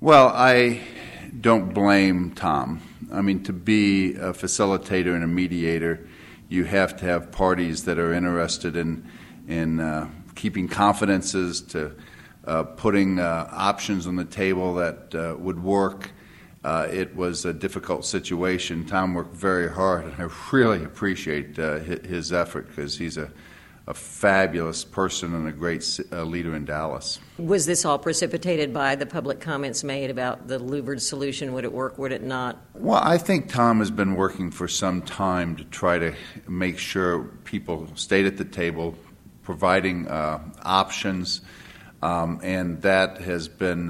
Well, I don't blame Tom. I mean, to be a facilitator and a mediator, you have to have parties that are interested in keeping confidences, to putting options on the table that would work. It was a difficult situation. Tom worked very hard, and I really appreciate his effort because he's a fabulous person and a great leader in Dallas. Was this all precipitated by the public comments made about the louvered solution? Would it work, would it not? Well, I think Tom has been working for some time to try to make sure people stayed at the table, providing options, and that has been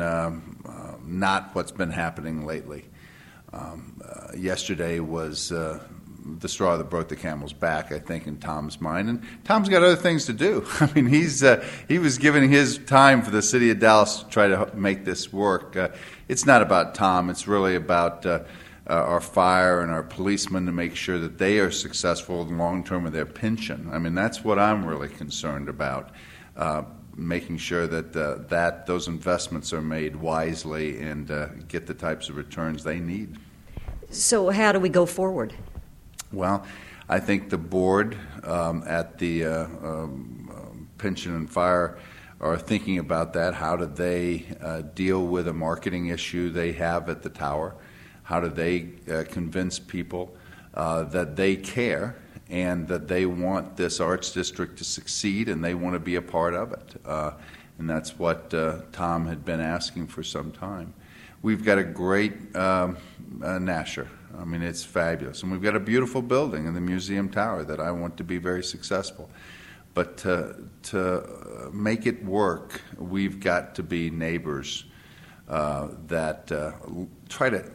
not what's been happening lately. Yesterday was the straw that broke the camel's back, I think, in Tom's mind. And Tom's got other things to do. I mean, he was giving his time for the city of Dallas to try to make this work. It's not about Tom. It's really about our fire and our policemen to make sure that they are successful in the long term of their pension. I mean, that's what I'm really concerned about, making sure that those investments are made wisely and get the types of returns they need. So how do we go forward? Well, I think the board at the Pension and Fire are thinking about that. How do they deal with a marketing issue they have at the tower? How do they convince people that they care and that they want this arts district to succeed and they want to be a part of it? And that's what Tom had been asking for some time. We've got a great Nasher. I mean, it's fabulous. And we've got a beautiful building in the Museum Tower that I want to be very successful. But to make it work, we've got to be neighbors that try to,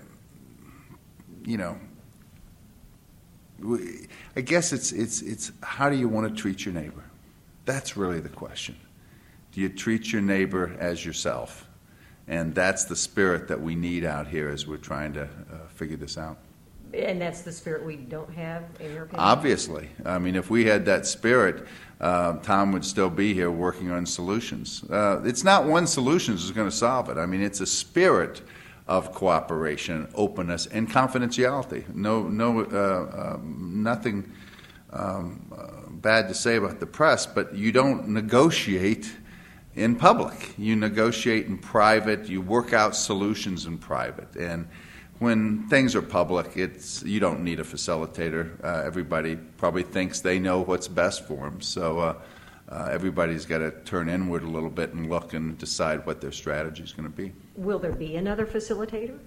I guess it's how do you want to treat your neighbor? That's really the question. Do you treat your neighbor as yourself? And that's the spirit that we need out here as we're trying to figure this out. And that's the spirit we don't have, in your opinion? Obviously. I mean, if we had that spirit, Tom would still be here working on solutions. It's not one solution that's going to solve it. I mean, it's a spirit of cooperation, openness, and confidentiality. Nothing bad to say about the press, but you don't negotiate in public. You negotiate in private. You work out solutions in private. And when things are public, you don't need a facilitator. Everybody probably thinks they know what's best for them. So everybody's got to turn inward a little bit and look and decide what their strategy is going to be. Will there be another facilitator?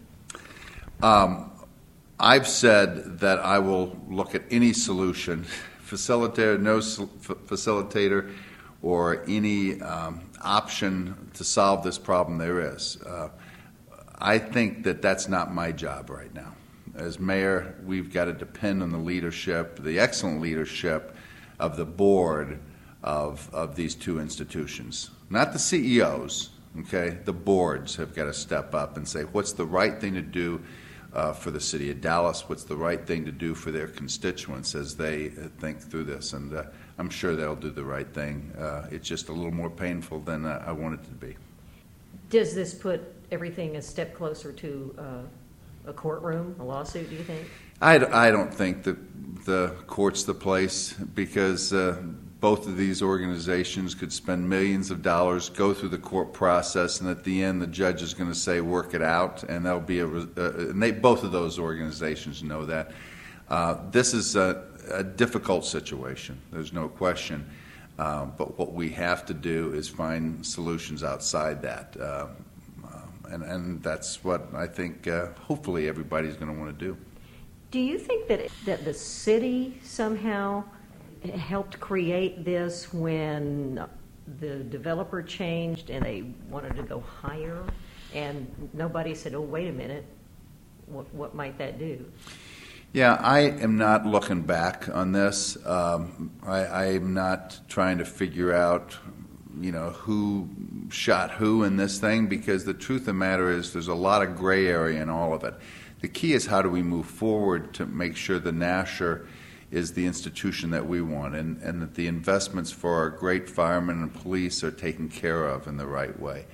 I've said that I will look at any solution, facilitator, no facilitator, or any option to solve this problem there is. I think that that's not my job right now. As mayor, we've got to depend on the leadership, the excellent leadership of the board of these two institutions. Not the CEOs, okay? The boards have got to step up and say, what's the right thing to do for the city of Dallas? What's the right thing to do for their constituents as they think through this? And I'm sure they'll do the right thing. It's just a little more painful than I want it to be. Does this put everything a step closer to a courtroom, a lawsuit, do you think? I don't think that the court's the place because both of these organizations could spend millions of dollars, go through the court process, and at the end the judge is going to say, work it out, and there'll be both of those organizations know that. This is a difficult situation, there's no question. But what we have to do is find solutions outside that. And that's what I think hopefully everybody's going to want to do. Do you think that the city somehow helped create this when the developer changed and they wanted to go higher and nobody said, oh, wait a minute, what might that do? Yeah, I am not looking back on this. I am not trying to figure out, who shot who in this thing, because the truth of the matter is there's a lot of gray area in all of it. The key is how do we move forward to make sure the Nasher is the institution that we want and that the investments for our great firemen and police are taken care of in the right way.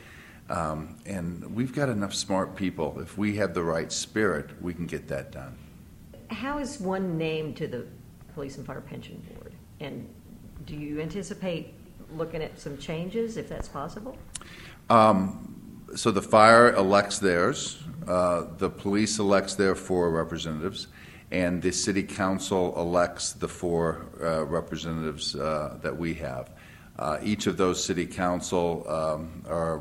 And we've got enough smart people. If we have the right spirit, we can get that done. How is one named to the Police and Fire Pension Board? And do you anticipate looking at some changes, if that's possible? So the fire elects theirs, the police elects their 4 representatives, and the city council elects the 4 representatives that we have. Each of those city council are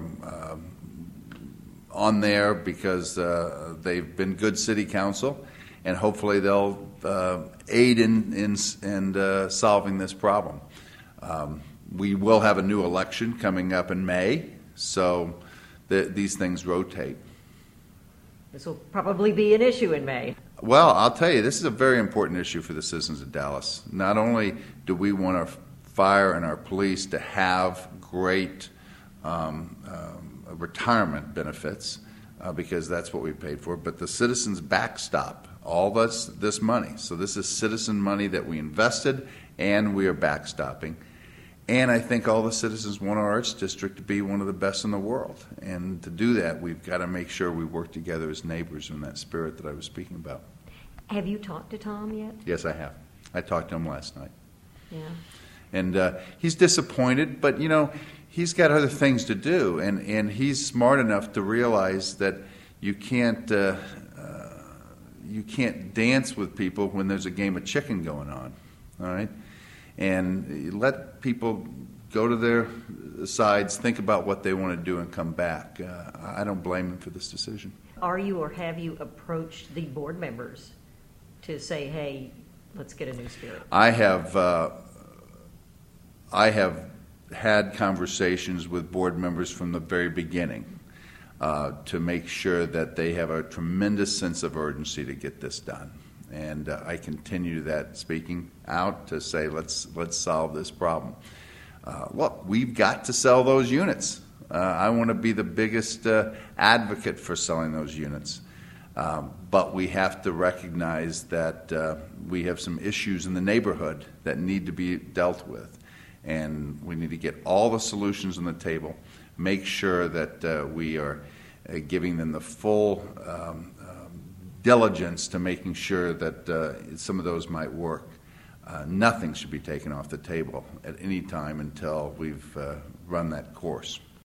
on there because they've been good city council, and hopefully they'll aid in solving this problem. We will have a new election coming up in May, so these things rotate. This will probably be an issue in May. Well, I'll tell you, this is a very important issue for the citizens of Dallas. Not only do we want our fire and our police to have great retirement benefits, because that's what we paid for, but the citizens backstop all this money. So this is citizen money that we invested, and we are backstopping. And I think all the citizens want our arts district to be one of the best in the world. And to do that, we've got to make sure we work together as neighbors in that spirit that I was speaking about. Have you talked to Tom yet? Yes, I have. I talked to him last night. Yeah. And he's disappointed, but, he's got other things to do. And he's smart enough to realize that you can't dance with people when there's a game of chicken going on, all right? And let people go to their sides, think about what they want to do, and come back. I don't blame him for this decision. Are you or have you approached the board members to say, hey, let's get a new spirit? I have had conversations with board members from the very beginning to make sure that they have a tremendous sense of urgency to get this done. And I continue that, speaking out to say, let's solve this problem. Look, we've got to sell those units. I want to be the biggest advocate for selling those units. But we have to recognize that we have some issues in the neighborhood that need to be dealt with. And we need to get all the solutions on the table, make sure that we are giving them the full diligence to making sure that some of those might work. Nothing should be taken off the table at any time until we've run that course.